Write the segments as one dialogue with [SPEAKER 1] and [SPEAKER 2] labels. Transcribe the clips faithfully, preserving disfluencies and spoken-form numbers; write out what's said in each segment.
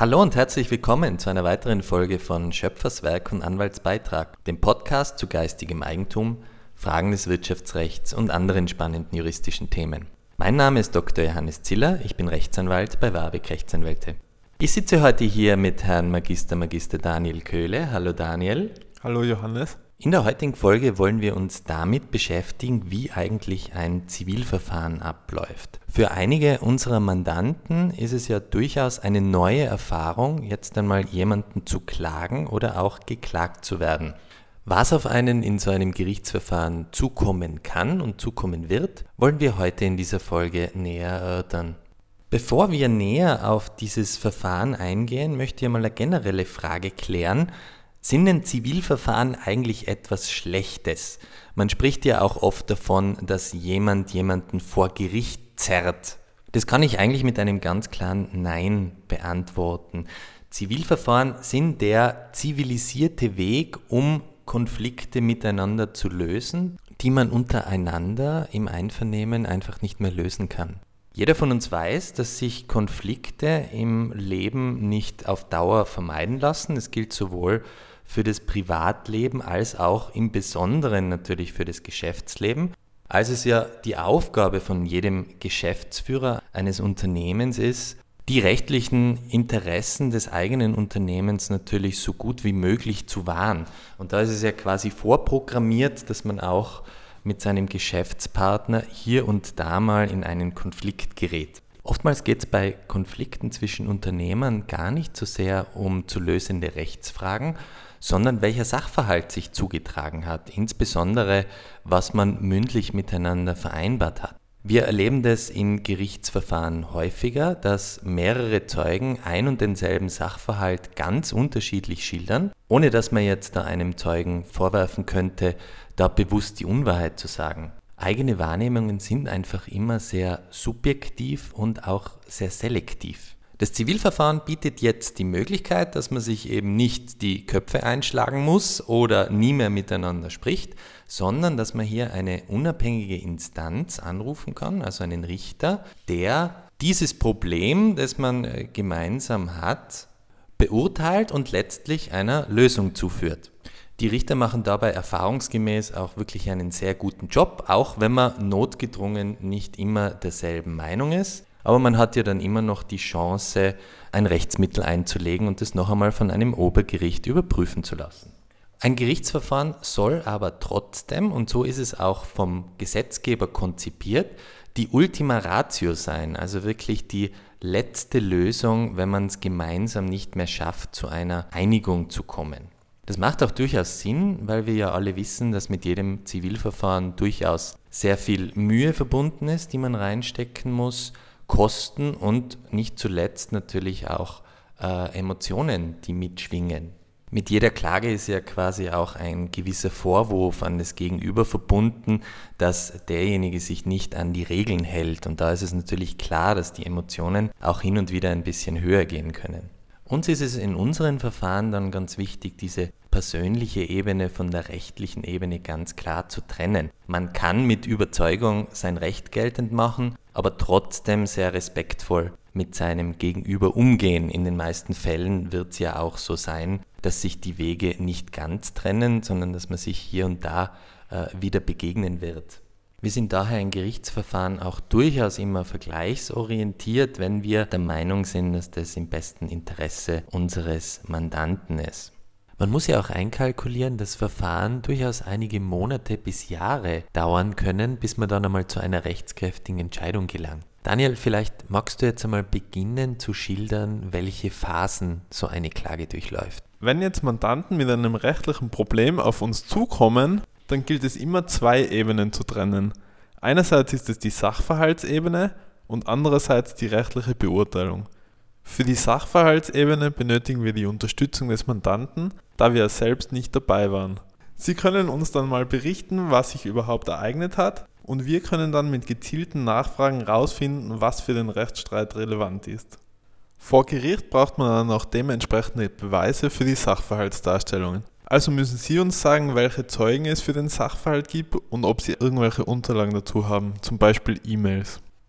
[SPEAKER 1] Hallo und herzlich willkommen zu einer weiteren Folge von Schöpferswerk und Anwaltsbeitrag, dem Podcast zu geistigem Eigentum, Fragen des Wirtschaftsrechts und anderen spannenden juristischen Themen. Mein Name ist Doktor Johannes Ziller, ich bin Rechtsanwalt bei Warbeck Rechtsanwälte. Ich sitze heute hier mit Herrn Magister Magister Daniel Köhle. Hallo Daniel.
[SPEAKER 2] Hallo Johannes.
[SPEAKER 1] In der heutigen Folge wollen wir uns damit beschäftigen, wie eigentlich ein Zivilverfahren abläuft. Für einige unserer Mandanten ist es ja durchaus eine neue Erfahrung, jetzt einmal jemanden zu klagen oder auch geklagt zu werden. Was auf einen in so einem Gerichtsverfahren zukommen kann und zukommen wird, wollen wir heute in dieser Folge näher erörtern. Bevor wir näher auf dieses Verfahren eingehen, möchte ich mal eine generelle Frage klären. Sind denn Zivilverfahren eigentlich etwas Schlechtes? Man spricht ja auch oft davon, dass jemand jemanden vor Gericht zerrt. Das kann ich eigentlich mit einem ganz klaren Nein beantworten. Zivilverfahren sind der zivilisierte Weg, um Konflikte miteinander zu lösen, die man untereinander im Einvernehmen einfach nicht mehr lösen kann. Jeder von uns weiß, dass sich Konflikte im Leben nicht auf Dauer vermeiden lassen. Das gilt sowohl für das Privatleben als auch im Besonderen natürlich für das Geschäftsleben. Als es ja die Aufgabe von jedem Geschäftsführer eines Unternehmens ist, die rechtlichen Interessen des eigenen Unternehmens natürlich so gut wie möglich zu wahren. Und da ist es ja quasi vorprogrammiert, dass man auch mit seinem Geschäftspartner hier und da mal in einen Konflikt gerät. Oftmals geht es bei Konflikten zwischen Unternehmern gar nicht so sehr um zu lösende Rechtsfragen, sondern welcher Sachverhalt sich zugetragen hat, insbesondere was man mündlich miteinander vereinbart hat. Wir erleben das in Gerichtsverfahren häufiger, dass mehrere Zeugen ein und denselben Sachverhalt ganz unterschiedlich schildern, ohne dass man jetzt da einem Zeugen vorwerfen könnte, da bewusst die Unwahrheit zu sagen. Eigene Wahrnehmungen sind einfach immer sehr subjektiv und auch sehr selektiv. Das Zivilverfahren bietet jetzt die Möglichkeit, dass man sich eben nicht die Köpfe einschlagen muss oder nie mehr miteinander spricht, sondern dass man hier eine unabhängige Instanz anrufen kann, also einen Richter, der dieses Problem, das man gemeinsam hat, beurteilt und letztlich einer Lösung zuführt. Die Richter machen dabei erfahrungsgemäß auch wirklich einen sehr guten Job, auch wenn man notgedrungen nicht immer derselben Meinung ist. Aber man hat ja dann immer noch die Chance, ein Rechtsmittel einzulegen und es noch einmal von einem Obergericht überprüfen zu lassen. Ein Gerichtsverfahren soll aber trotzdem, und so ist es auch vom Gesetzgeber konzipiert, die Ultima Ratio sein, also wirklich die letzte Lösung, wenn man es gemeinsam nicht mehr schafft, zu einer Einigung zu kommen. Das macht auch durchaus Sinn, weil wir ja alle wissen, dass mit jedem Zivilverfahren durchaus sehr viel Mühe verbunden ist, die man reinstecken muss, Kosten und nicht zuletzt natürlich auch äh, Emotionen, die mitschwingen. Mit jeder Klage ist ja quasi auch ein gewisser Vorwurf an das Gegenüber verbunden, dass derjenige sich nicht an die Regeln hält. Und da ist es natürlich klar, dass die Emotionen auch hin und wieder ein bisschen höher gehen können. Uns ist es in unseren Verfahren dann ganz wichtig, diese persönliche Ebene von der rechtlichen Ebene ganz klar zu trennen. Man kann mit Überzeugung sein Recht geltend machen, aber trotzdem sehr respektvoll mit seinem Gegenüber umgehen. In den meisten Fällen wird es ja auch so sein, dass sich die Wege nicht ganz trennen, sondern dass man sich hier und da äh, wieder begegnen wird. Wir sind daher in Gerichtsverfahren auch durchaus immer vergleichsorientiert, wenn wir der Meinung sind, dass das im besten Interesse unseres Mandanten ist. Man muss ja auch einkalkulieren, dass Verfahren durchaus einige Monate bis Jahre dauern können, bis man dann einmal zu einer rechtskräftigen Entscheidung gelangt. Daniel, vielleicht magst du jetzt einmal beginnen zu schildern, welche Phasen so eine Klage durchläuft.
[SPEAKER 2] Wenn jetzt Mandanten mit einem rechtlichen Problem auf uns zukommen, dann gilt es immer zwei Ebenen zu trennen. Einerseits ist es die Sachverhaltsebene und andererseits die rechtliche Beurteilung. Für die Sachverhaltsebene benötigen wir die Unterstützung des Mandanten, da wir selbst nicht dabei waren. Sie können uns dann mal berichten, was sich überhaupt ereignet hat, und wir können dann mit gezielten Nachfragen herausfinden, was für den Rechtsstreit relevant ist. Vor Gericht braucht man dann auch dementsprechende Beweise für die Sachverhaltsdarstellungen. Also müssen Sie uns sagen, welche Zeugen es für den Sachverhalt gibt und ob Sie irgendwelche Unterlagen dazu haben, zum Beispiel E-Mails.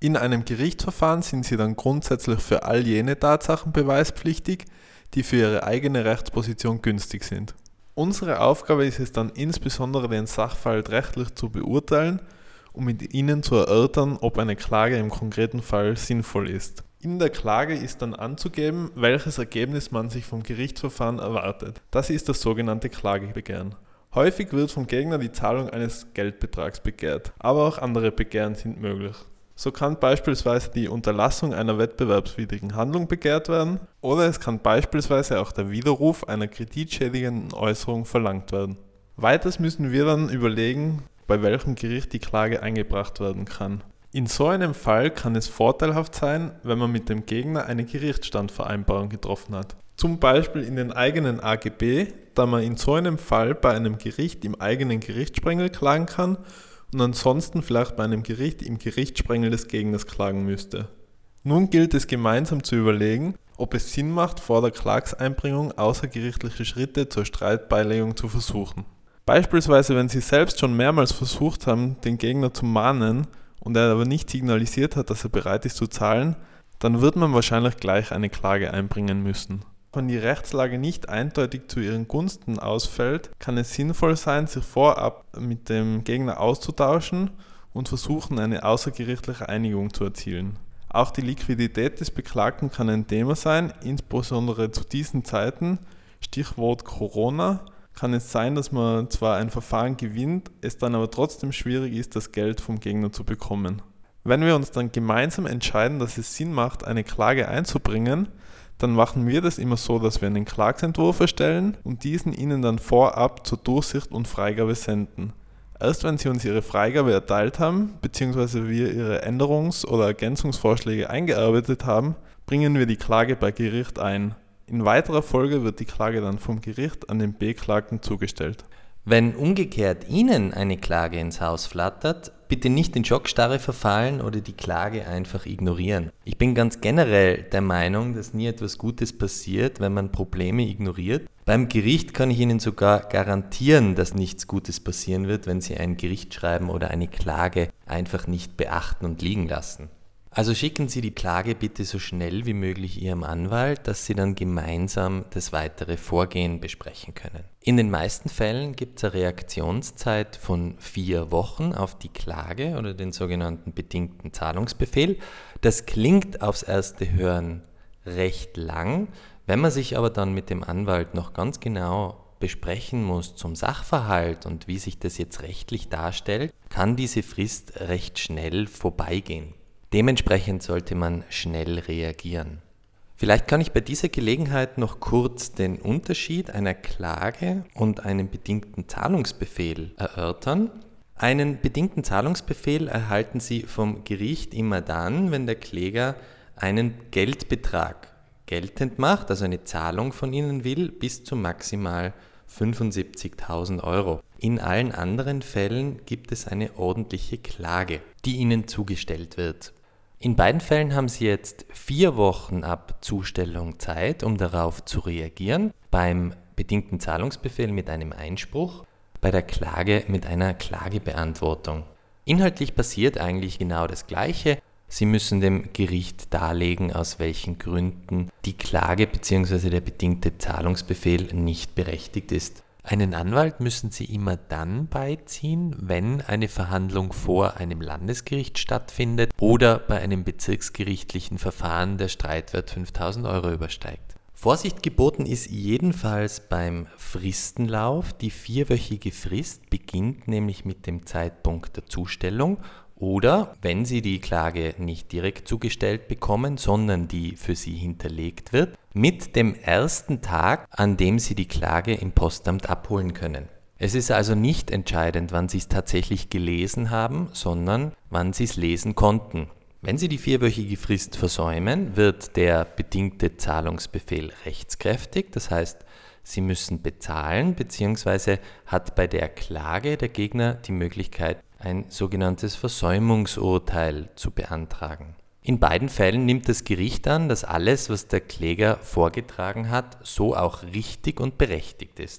[SPEAKER 2] In einem Gerichtsverfahren sind sie dann grundsätzlich für all jene Tatsachen beweispflichtig, die für ihre eigene Rechtsposition günstig sind. Unsere Aufgabe ist es dann insbesondere, den Sachverhalt rechtlich zu beurteilen und mit ihnen zu erörtern, ob eine Klage im konkreten Fall sinnvoll ist. In der Klage ist dann anzugeben, welches Ergebnis man sich vom Gerichtsverfahren erwartet. Das ist das sogenannte Klagebegehren. Häufig wird vom Gegner die Zahlung eines Geldbetrags begehrt, aber auch andere Begehren sind möglich. So kann beispielsweise die Unterlassung einer wettbewerbswidrigen Handlung begehrt werden oder es kann beispielsweise auch der Widerruf einer kreditschädigenden Äußerung verlangt werden. Weiters müssen wir dann überlegen, bei welchem Gericht die Klage eingebracht werden kann. In so einem Fall kann es vorteilhaft sein, wenn man mit dem Gegner eine Gerichtsstandvereinbarung getroffen hat. Zum Beispiel in den eigenen A G B, da man in so einem Fall bei einem Gericht im eigenen Gerichtssprengel klagen kann und ansonsten vielleicht bei einem Gericht im Gerichtssprengel des Gegners klagen müsste. Nun gilt es gemeinsam zu überlegen, ob es Sinn macht, vor der Klagseinbringung außergerichtliche Schritte zur Streitbeilegung zu versuchen. Beispielsweise, wenn Sie selbst schon mehrmals versucht haben, den Gegner zu mahnen und er aber nicht signalisiert hat, dass er bereit ist zu zahlen, dann wird man wahrscheinlich gleich eine Klage einbringen müssen. Wenn die Rechtslage nicht eindeutig zu ihren Gunsten ausfällt, kann es sinnvoll sein, sich vorab mit dem Gegner auszutauschen und versuchen, eine außergerichtliche Einigung zu erzielen. Auch die Liquidität des Beklagten kann ein Thema sein, insbesondere zu diesen Zeiten, Stichwort Corona, kann es sein, dass man zwar ein Verfahren gewinnt, es dann aber trotzdem schwierig ist, das Geld vom Gegner zu bekommen. Wenn wir uns dann gemeinsam entscheiden, dass es Sinn macht, eine Klage einzubringen, dann machen wir das immer so, dass wir einen Klagsentwurf erstellen und diesen Ihnen dann vorab zur Durchsicht und Freigabe senden. Erst wenn Sie uns Ihre Freigabe erteilt haben, bzw. wir Ihre Änderungs- oder Ergänzungsvorschläge eingearbeitet haben, bringen wir die Klage bei Gericht ein. In weiterer Folge wird die Klage dann vom Gericht an den Beklagten zugestellt.
[SPEAKER 1] Wenn umgekehrt Ihnen eine Klage ins Haus flattert, bitte nicht in Schockstarre verfallen oder die Klage einfach ignorieren. Ich bin ganz generell der Meinung, dass nie etwas Gutes passiert, wenn man Probleme ignoriert. Beim Gericht kann ich Ihnen sogar garantieren, dass nichts Gutes passieren wird, wenn Sie ein Gerichtsschreiben oder eine Klage einfach nicht beachten und liegen lassen. Also schicken Sie die Klage bitte so schnell wie möglich Ihrem Anwalt, dass Sie dann gemeinsam das weitere Vorgehen besprechen können. In den meisten Fällen gibt es eine Reaktionszeit von vier Wochen auf die Klage oder den sogenannten bedingten Zahlungsbefehl. Das klingt aufs erste Hören recht lang. Wenn man sich aber dann mit dem Anwalt noch ganz genau besprechen muss zum Sachverhalt und wie sich das jetzt rechtlich darstellt, kann diese Frist recht schnell vorbeigehen. Dementsprechend sollte man schnell reagieren. Vielleicht kann ich bei dieser Gelegenheit noch kurz den Unterschied einer Klage und einem bedingten Zahlungsbefehl erörtern. Einen bedingten Zahlungsbefehl erhalten Sie vom Gericht immer dann, wenn der Kläger einen Geldbetrag geltend macht, also eine Zahlung von Ihnen will, bis zu maximal fünfundsiebzigtausend Euro. In allen anderen Fällen gibt es eine ordentliche Klage, die Ihnen zugestellt wird. In beiden Fällen haben Sie jetzt vier Wochen ab Zustellung Zeit, um darauf zu reagieren. Beim bedingten Zahlungsbefehl mit einem Einspruch, bei der Klage mit einer Klagebeantwortung. Inhaltlich passiert eigentlich genau das Gleiche. Sie müssen dem Gericht darlegen, aus welchen Gründen die Klage bzw. der bedingte Zahlungsbefehl nicht berechtigt ist. Einen Anwalt müssen Sie immer dann beiziehen, wenn eine Verhandlung vor einem Landesgericht stattfindet oder bei einem bezirksgerichtlichen Verfahren der Streitwert fünftausend Euro übersteigt. Vorsicht geboten ist jedenfalls beim Fristenlauf. Die vierwöchige Frist beginnt nämlich mit dem Zeitpunkt der Zustellung oder, wenn Sie die Klage nicht direkt zugestellt bekommen, sondern die für Sie hinterlegt wird, mit dem ersten Tag, an dem Sie die Klage im Postamt abholen können. Es ist also nicht entscheidend, wann Sie es tatsächlich gelesen haben, sondern wann Sie es lesen konnten. Wenn Sie die vierwöchige Frist versäumen, wird der bedingte Zahlungsbefehl rechtskräftig, das heißt, Sie müssen bezahlen bzw. hat bei der Klage der Gegner die Möglichkeit, ein sogenanntes Versäumungsurteil zu beantragen. In beiden Fällen nimmt das Gericht an, dass alles, was der Kläger vorgetragen hat, so auch richtig und berechtigt ist.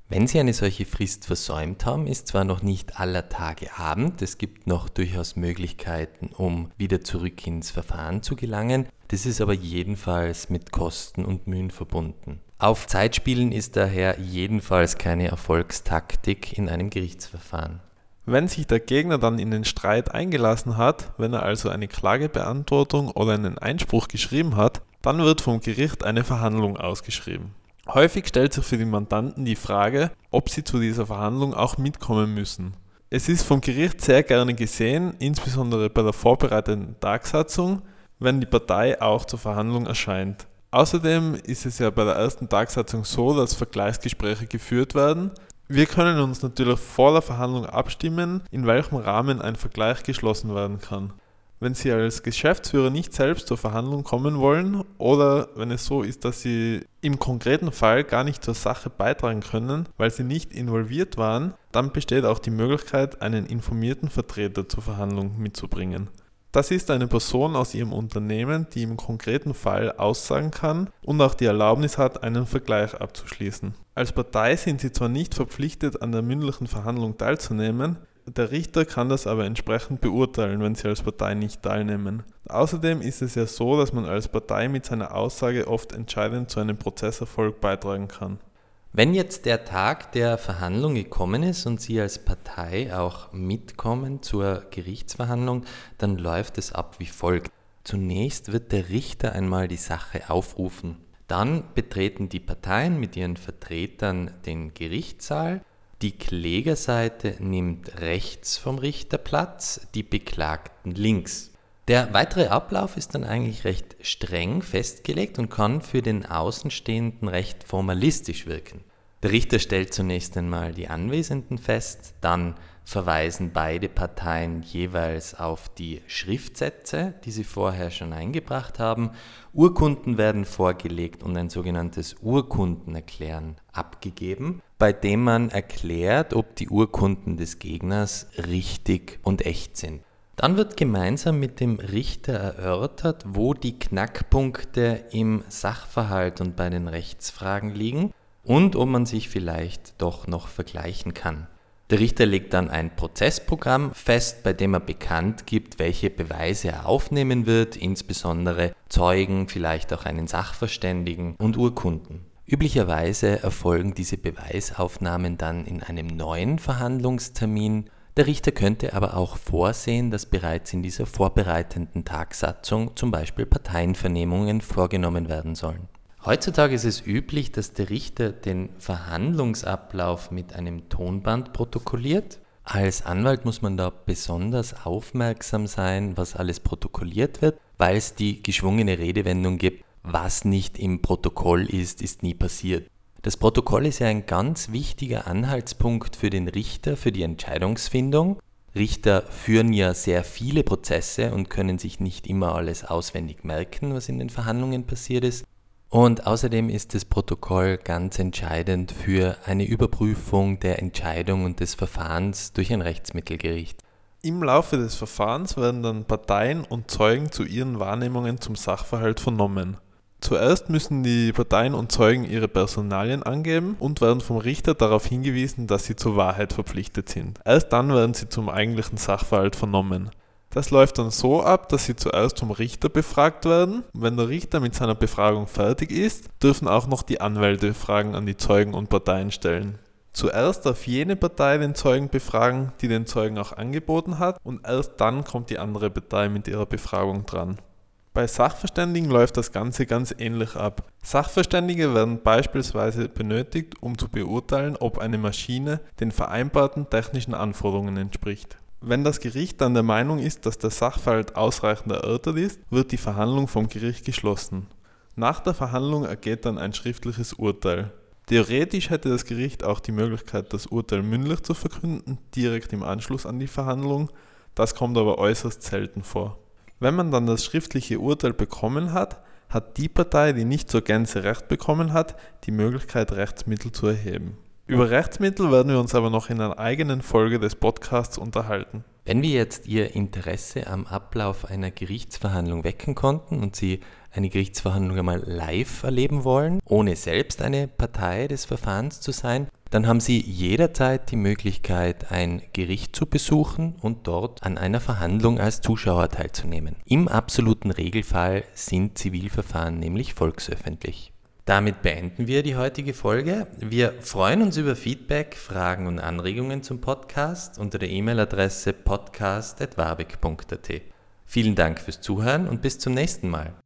[SPEAKER 1] Wenn Sie eine solche Frist versäumt haben, ist zwar noch nicht aller Tage Abend, es gibt noch durchaus Möglichkeiten, um wieder zurück ins Verfahren zu gelangen, das ist aber jedenfalls mit Kosten und Mühen verbunden. Auf Zeit spielen ist daher jedenfalls keine Erfolgstaktik in einem Gerichtsverfahren.
[SPEAKER 2] Wenn sich der Gegner dann in den Streit eingelassen hat, wenn er also eine Klagebeantwortung oder einen Einspruch geschrieben hat, dann wird vom Gericht eine Verhandlung ausgeschrieben. Häufig stellt sich für die Mandanten die Frage, ob sie zu dieser Verhandlung auch mitkommen müssen. Es ist vom Gericht sehr gerne gesehen, insbesondere bei der vorbereitenden Tagsatzung, wenn die Partei auch zur Verhandlung erscheint. Außerdem ist es ja bei der ersten Tagsatzung so, dass Vergleichsgespräche geführt werden. Wir können uns natürlich vor der Verhandlung abstimmen, in welchem Rahmen ein Vergleich geschlossen werden kann. Wenn Sie als Geschäftsführer nicht selbst zur Verhandlung kommen wollen oder wenn es so ist, dass Sie im konkreten Fall gar nicht zur Sache beitragen können, weil Sie nicht involviert waren, dann besteht auch die Möglichkeit, einen informierten Vertreter zur Verhandlung mitzubringen. Das ist eine Person aus Ihrem Unternehmen, die im konkreten Fall aussagen kann und auch die Erlaubnis hat, einen Vergleich abzuschließen. Als Partei sind Sie zwar nicht verpflichtet, an der mündlichen Verhandlung teilzunehmen, der Richter kann das aber entsprechend beurteilen, wenn Sie als Partei nicht teilnehmen. Außerdem ist es ja so, dass man als Partei mit seiner Aussage oft entscheidend zu einem Prozesserfolg beitragen kann.
[SPEAKER 1] Wenn jetzt der Tag der Verhandlung gekommen ist und Sie als Partei auch mitkommen zur Gerichtsverhandlung, dann läuft es ab wie folgt. Zunächst wird der Richter einmal die Sache aufrufen. Dann betreten die Parteien mit ihren Vertretern den Gerichtssaal. Die Klägerseite nimmt rechts vom Richter Platz, die Beklagten links. Der weitere Ablauf ist dann eigentlich recht streng festgelegt und kann für den Außenstehenden recht formalistisch wirken. Der Richter stellt zunächst einmal die Anwesenden fest, dann verweisen beide Parteien jeweils auf die Schriftsätze, die sie vorher schon eingebracht haben. Urkunden werden vorgelegt und ein sogenanntes Urkundenerklären abgegeben, bei dem man erklärt, ob die Urkunden des Gegners richtig und echt sind. Dann wird gemeinsam mit dem Richter erörtert, wo die Knackpunkte im Sachverhalt und bei den Rechtsfragen liegen und ob man sich vielleicht doch noch vergleichen kann. Der Richter legt dann ein Prozessprogramm fest, bei dem er bekannt gibt, welche Beweise er aufnehmen wird, insbesondere Zeugen, vielleicht auch einen Sachverständigen und Urkunden. Üblicherweise erfolgen diese Beweisaufnahmen dann in einem neuen Verhandlungstermin. Der Richter könnte aber auch vorsehen, dass bereits in dieser vorbereitenden Tagsatzung zum Beispiel Parteienvernehmungen vorgenommen werden sollen. Heutzutage ist es üblich, dass der Richter den Verhandlungsablauf mit einem Tonband protokolliert. Als Anwalt muss man da besonders aufmerksam sein, was alles protokolliert wird, weil es die geschwungene Redewendung gibt, was nicht im Protokoll ist, ist nie passiert. Das Protokoll ist ja ein ganz wichtiger Anhaltspunkt für den Richter, für die Entscheidungsfindung. Richter führen ja sehr viele Prozesse und können sich nicht immer alles auswendig merken, was in den Verhandlungen passiert ist. Und außerdem ist das Protokoll ganz entscheidend für eine Überprüfung der Entscheidung und des Verfahrens durch ein Rechtsmittelgericht.
[SPEAKER 2] Im Laufe des Verfahrens werden dann Parteien und Zeugen zu ihren Wahrnehmungen zum Sachverhalt vernommen. Zuerst müssen die Parteien und Zeugen ihre Personalien angeben und werden vom Richter darauf hingewiesen, dass sie zur Wahrheit verpflichtet sind. Erst dann werden sie zum eigentlichen Sachverhalt vernommen. Das läuft dann so ab, dass sie zuerst vom Richter befragt werden. Wenn der Richter mit seiner Befragung fertig ist, dürfen auch noch die Anwälte Fragen an die Zeugen und Parteien stellen. Zuerst darf jene Partei den Zeugen befragen, die den Zeugen auch angeboten hat, und erst dann kommt die andere Partei mit ihrer Befragung dran. Bei Sachverständigen läuft das Ganze ganz ähnlich ab. Sachverständige werden beispielsweise benötigt, um zu beurteilen, ob eine Maschine den vereinbarten technischen Anforderungen entspricht. Wenn das Gericht dann der Meinung ist, dass der Sachverhalt ausreichend erörtert ist, wird die Verhandlung vom Gericht geschlossen. Nach der Verhandlung ergeht dann ein schriftliches Urteil. Theoretisch hätte das Gericht auch die Möglichkeit, das Urteil mündlich zu verkünden, direkt im Anschluss an die Verhandlung. Das kommt aber äußerst selten vor. Wenn man dann das schriftliche Urteil bekommen hat, hat die Partei, die nicht zur Gänze Recht bekommen hat, die Möglichkeit, Rechtsmittel zu erheben. Über Rechtsmittel werden wir uns aber noch in einer eigenen Folge des Podcasts unterhalten.
[SPEAKER 1] Wenn wir jetzt Ihr Interesse am Ablauf einer Gerichtsverhandlung wecken konnten und Sie eine Gerichtsverhandlung einmal live erleben wollen, ohne selbst eine Partei des Verfahrens zu sein, dann haben Sie jederzeit die Möglichkeit, ein Gericht zu besuchen und dort an einer Verhandlung als Zuschauer teilzunehmen. Im absoluten Regelfall sind Zivilverfahren nämlich volksöffentlich. Damit beenden wir die heutige Folge. Wir freuen uns über Feedback, Fragen und Anregungen zum Podcast unter der E-Mail-Adresse podcast at warbeck punkt at. Vielen Dank fürs Zuhören und bis zum nächsten Mal.